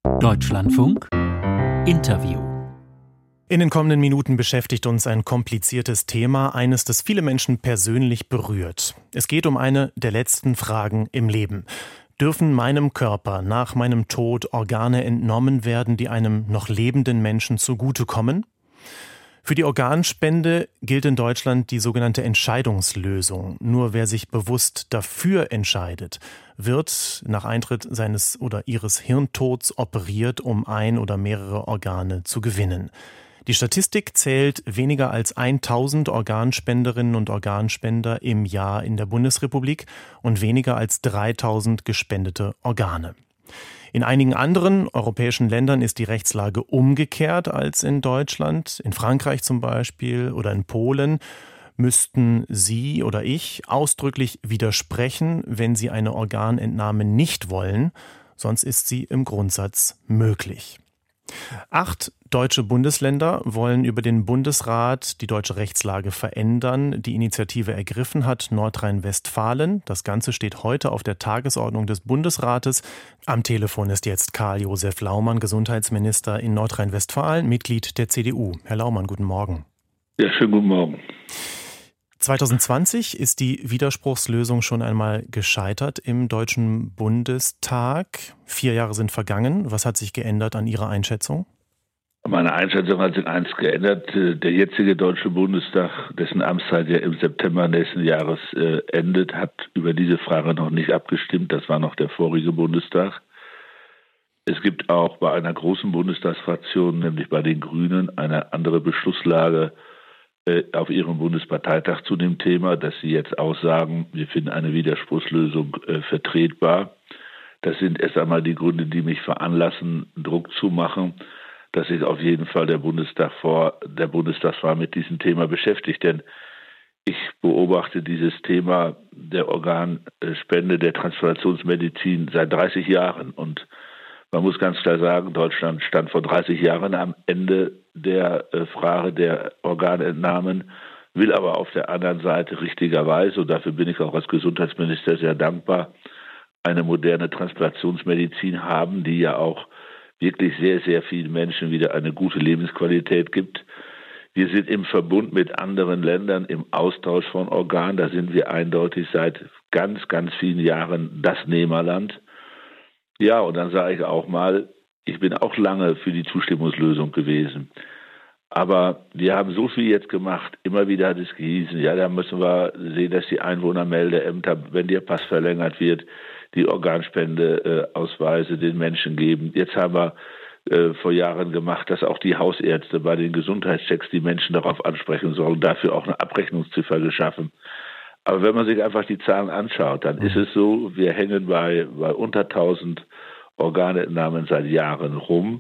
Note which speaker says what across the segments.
Speaker 1: Deutschlandfunk Interview.
Speaker 2: In den kommenden Minuten beschäftigt uns ein kompliziertes Thema, eines, das viele Menschen persönlich berührt. Es geht um eine der letzten Fragen im Leben. Dürfen meinem Körper nach meinem Tod Organe entnommen werden, die einem noch lebenden Menschen zugutekommen? Für die Organspende gilt in Deutschland die sogenannte Entscheidungslösung. Nur wer sich bewusst dafür entscheidet, wird nach Eintritt seines oder ihres Hirntods operiert, um ein oder mehrere Organe zu gewinnen. Die Statistik zählt weniger als 1000 Organspenderinnen und Organspender im Jahr in der Bundesrepublik und weniger als 3000 gespendete Organe. In einigen anderen europäischen Ländern ist die Rechtslage umgekehrt als in Deutschland. In Frankreich zum Beispiel oder in Polen müssten Sie oder ich ausdrücklich widersprechen, wenn Sie eine Organentnahme nicht wollen. Sonst ist sie im Grundsatz möglich. 8 deutsche Bundesländer wollen über den Bundesrat die deutsche Rechtslage verändern. Die Initiative ergriffen hat Nordrhein-Westfalen. Das Ganze steht heute auf der Tagesordnung des Bundesrates. Am Telefon ist jetzt Karl-Josef Laumann, Gesundheitsminister in Nordrhein-Westfalen, Mitglied der CDU. Herr Laumann, guten Morgen.
Speaker 3: Ja, schönen guten Morgen.
Speaker 2: 2020 ist die Widerspruchslösung schon einmal gescheitert im Deutschen Bundestag. 4 Jahre sind vergangen. Was hat sich geändert an Ihrer Einschätzung?
Speaker 3: Meine Einschätzung hat sich eins geändert. Der jetzige Deutsche Bundestag, dessen Amtszeit ja im September nächsten Jahres endet, hat über diese Frage noch nicht abgestimmt. Das war noch der vorige Bundestag. Es gibt auch bei einer großen Bundestagsfraktion, nämlich bei den Grünen, eine andere Beschlusslage auf ihrem Bundesparteitag zu dem Thema, dass sie jetzt aussagen, wir finden eine Widerspruchslösung vertretbar. Das sind erst einmal die Gründe, die mich veranlassen, Druck zu machen, dass sich auf jeden Fall der Bundestagswahl mit diesem Thema beschäftigt. Denn ich beobachte dieses Thema der Organspende, der Transplantationsmedizin seit 30 Jahren. Und man muss ganz klar sagen, Deutschland stand vor 30 Jahren am Ende der Frage der Organentnahmen, will aber auf der anderen Seite richtigerweise, und dafür bin ich auch als Gesundheitsminister sehr dankbar, eine moderne Transplantationsmedizin haben, die ja auch wirklich sehr, sehr vielen Menschen wieder eine gute Lebensqualität gibt. Wir sind im Verbund mit anderen Ländern im Austausch von Organen. Da sind wir eindeutig seit ganz, ganz vielen Jahren das Nehmerland. Ja, und dann sage ich auch mal, ich bin auch lange für die Zustimmungslösung gewesen. Aber wir haben so viel jetzt gemacht. Immer wieder hat es gehießen, ja, da müssen wir sehen, dass die Einwohnermeldeämter, wenn der Pass verlängert wird, die Organspendeausweise den Menschen geben. Jetzt haben wir vor Jahren gemacht, dass auch die Hausärzte bei den Gesundheitschecks die Menschen darauf ansprechen sollen, dafür auch eine Abrechnungsziffer geschaffen. Aber wenn man sich einfach die Zahlen anschaut, dann ist es so, wir hängen bei unter 1000 Organentnahmen seit Jahren rum.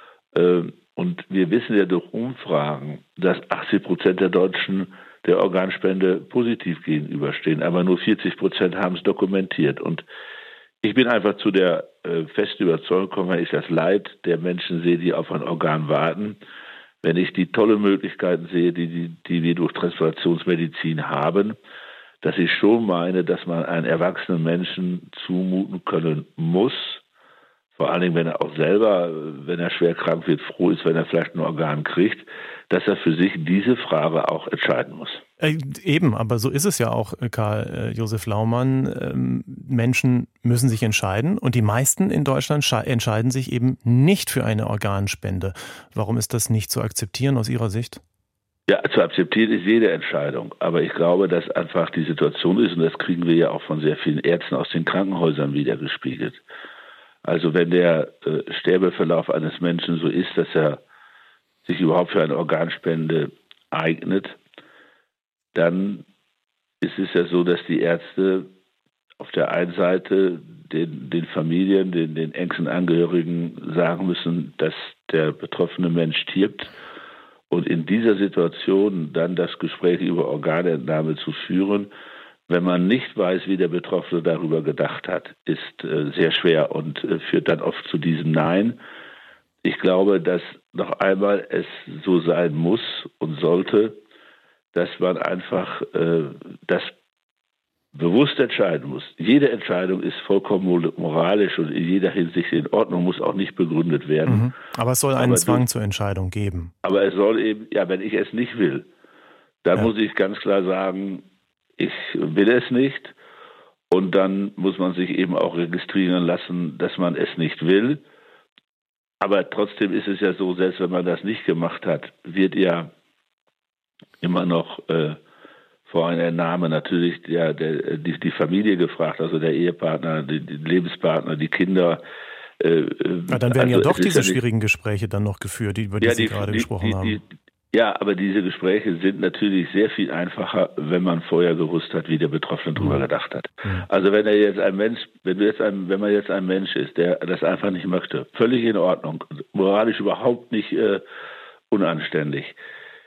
Speaker 3: Und wir wissen ja durch Umfragen, dass 80% der Deutschen der Organspende positiv gegenüberstehen, aber nur 40% haben es dokumentiert. Und ich bin einfach zu der festen Überzeugung gekommen, wenn ich das Leid der Menschen sehe, die auf ein Organ warten, wenn ich die tollen Möglichkeiten sehe, die wir durch Transplantationsmedizin haben, dass ich schon meine, dass man einen erwachsenen Menschen zumuten können muss, vor allen Dingen, wenn er auch selber, wenn er schwer krank wird, froh ist, wenn er vielleicht ein Organ kriegt, dass er für sich diese Frage auch entscheiden muss.
Speaker 2: Eben, aber so ist es ja auch, Karl-Josef Laumann. Menschen müssen sich entscheiden und die meisten in Deutschland entscheiden sich eben nicht für eine Organspende. Warum ist das nicht zu akzeptieren aus Ihrer Sicht?
Speaker 3: Ja, zu akzeptieren ist jede Entscheidung. Aber ich glaube, dass einfach die Situation ist, und das kriegen wir ja auch von sehr vielen Ärzten aus den Krankenhäusern wiedergespiegelt. Also wenn der Sterbeverlauf eines Menschen so ist, dass er sich überhaupt für eine Organspende eignet, dann ist es ja so, dass die Ärzte auf der einen Seite den Familien, den engsten Angehörigen sagen müssen, dass der betroffene Mensch stirbt. Und in dieser Situation dann das Gespräch über Organentnahme zu führen, wenn man nicht weiß, wie der Betroffene darüber gedacht hat, ist sehr schwer und führt dann oft zu diesem Nein. Ich glaube, dass noch einmal es so sein muss und sollte, dass man einfach das bewusst entscheiden muss. Jede Entscheidung ist vollkommen moralisch und in jeder Hinsicht in Ordnung, muss auch nicht begründet werden.
Speaker 2: Mhm. Aber es soll einen Zwang zur Entscheidung geben.
Speaker 3: Aber es soll eben, ja, wenn ich es nicht will, dann muss ich ganz klar sagen, ich will es nicht. Und dann muss man sich eben auch registrieren lassen, dass man es nicht will. Aber trotzdem ist es ja so, selbst wenn man das nicht gemacht hat, wird ja immer noch vor einer Entnahme natürlich die Familie gefragt, also der Ehepartner, die Lebenspartner, die Kinder.
Speaker 2: Dann werden ja doch diese schwierigen Gespräche dann noch geführt, über die Sie gerade gesprochen haben.
Speaker 3: Ja, aber diese Gespräche sind natürlich sehr viel einfacher, wenn man vorher gewusst hat, wie der Betroffene drüber gedacht hat. Also wenn man jetzt ein Mensch ist, der das einfach nicht möchte, völlig in Ordnung, moralisch überhaupt nicht unanständig,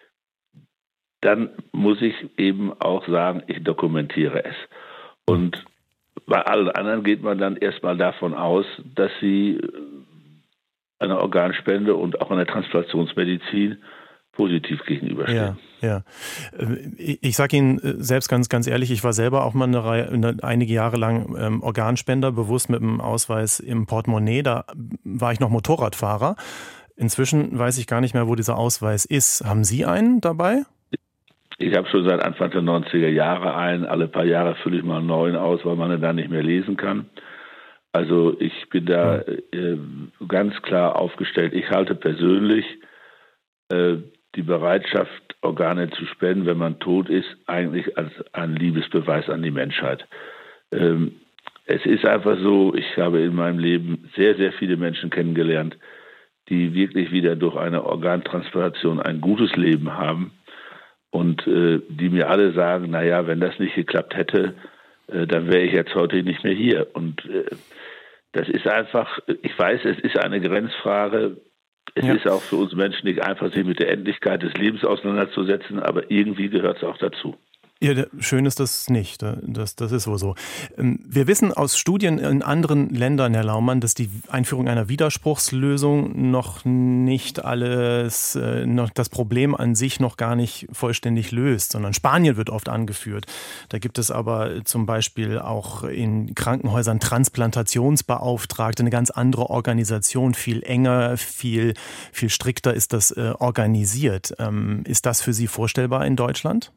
Speaker 3: dann muss ich eben auch sagen, ich dokumentiere es. Und bei allen anderen geht man dann erstmal davon aus, dass sie einer Organspende und auch einer Transplantationsmedizin positiv gegenüberstehen.
Speaker 2: Ja. Ich sage Ihnen selbst ganz ehrlich, ich war selber auch mal einige Jahre lang Organspender, bewusst mit dem Ausweis im Portemonnaie. Da war ich noch Motorradfahrer. Inzwischen weiß ich gar nicht mehr, wo dieser Ausweis ist. Haben Sie einen dabei?
Speaker 3: Ich habe schon seit Anfang der 90er Jahre einen. Alle paar Jahre fülle ich mal einen neuen aus, weil man ihn dann nicht mehr lesen kann. Also ich bin da ganz klar aufgestellt. Ich halte persönlich die Bereitschaft, Organe zu spenden, wenn man tot ist, eigentlich als ein Liebesbeweis an die Menschheit. Es ist einfach so, ich habe in meinem Leben sehr, sehr viele Menschen kennengelernt, die wirklich wieder durch eine Organtransplantation ein gutes Leben haben und die mir alle sagen, naja, wenn das nicht geklappt hätte, dann wäre ich jetzt heute nicht mehr hier. Und das ist einfach, ich weiß, es ist eine Grenzfrage. Es ist auch für uns Menschen nicht einfach, sich mit der Endlichkeit des Lebens auseinanderzusetzen, aber irgendwie gehört es auch dazu.
Speaker 2: Ja, schön ist das nicht. Das ist wohl so. Wir wissen aus Studien in anderen Ländern, Herr Laumann, dass die Einführung einer Widerspruchslösung noch nicht noch das Problem an sich noch gar nicht vollständig löst, sondern Spanien wird oft angeführt. Da gibt es aber zum Beispiel auch in Krankenhäusern Transplantationsbeauftragte, eine ganz andere Organisation, viel enger, viel strikter ist das organisiert. Ist das für Sie vorstellbar in Deutschland?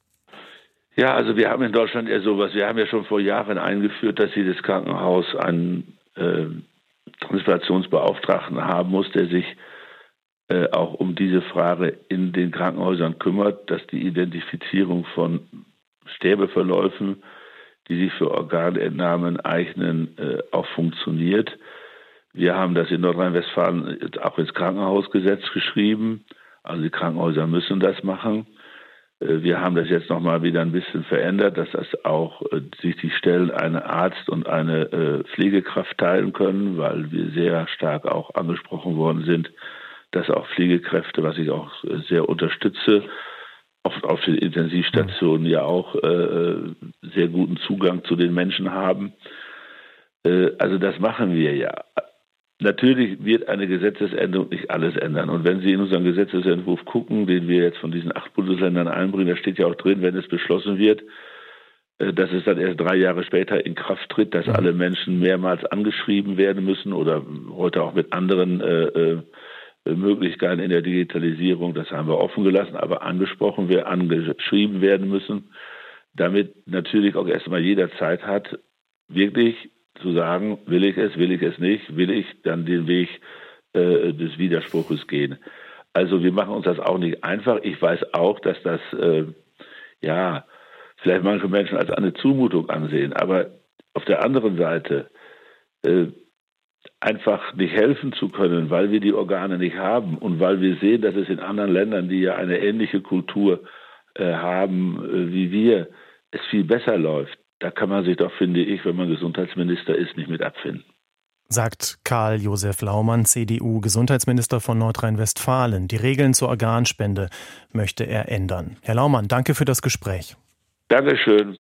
Speaker 3: Ja, also wir haben in Deutschland eher sowas. Wir haben ja schon vor Jahren eingeführt, dass jedes Krankenhaus einen Transplantationsbeauftragten haben muss, der sich auch um diese Frage in den Krankenhäusern kümmert, dass die Identifizierung von Sterbeverläufen, die sich für Organentnahmen eignen, auch funktioniert. Wir haben das in Nordrhein-Westfalen auch ins Krankenhausgesetz geschrieben. Also die Krankenhäuser müssen das machen. Wir haben das jetzt nochmal wieder ein bisschen verändert, dass das auch sich die Stellen eine Arzt und eine Pflegekraft teilen können, weil wir sehr stark auch angesprochen worden sind, dass auch Pflegekräfte, was ich auch sehr unterstütze, oft auf den Intensivstationen ja auch sehr guten Zugang zu den Menschen haben. Also das machen wir ja. Natürlich wird eine Gesetzesänderung nicht alles ändern. Und wenn Sie in unseren Gesetzesentwurf gucken, den wir jetzt von diesen 8 Bundesländern einbringen, da steht ja auch drin, wenn es beschlossen wird, dass es dann erst 3 Jahre später in Kraft tritt, dass alle Menschen mehrmals angeschrieben werden müssen oder heute auch mit anderen Möglichkeiten in der Digitalisierung, das haben wir offen gelassen, aber angeschrieben werden müssen, damit natürlich auch erstmal jeder Zeit hat, wirklich zu sagen, will ich es nicht, will ich dann den Weg des Widerspruches gehen. Also wir machen uns das auch nicht einfach. Ich weiß auch, dass das vielleicht manche Menschen als eine Zumutung ansehen, aber auf der anderen Seite einfach nicht helfen zu können, weil wir die Organe nicht haben und weil wir sehen, dass es in anderen Ländern, die ja eine ähnliche Kultur haben wie wir, es viel besser läuft. Da kann man sich doch, finde ich, wenn man Gesundheitsminister ist, nicht mit abfinden.
Speaker 2: Sagt Karl-Josef Laumann, CDU, Gesundheitsminister von Nordrhein-Westfalen. Die Regeln zur Organspende möchte er ändern. Herr Laumann, danke für das Gespräch.
Speaker 3: Dankeschön.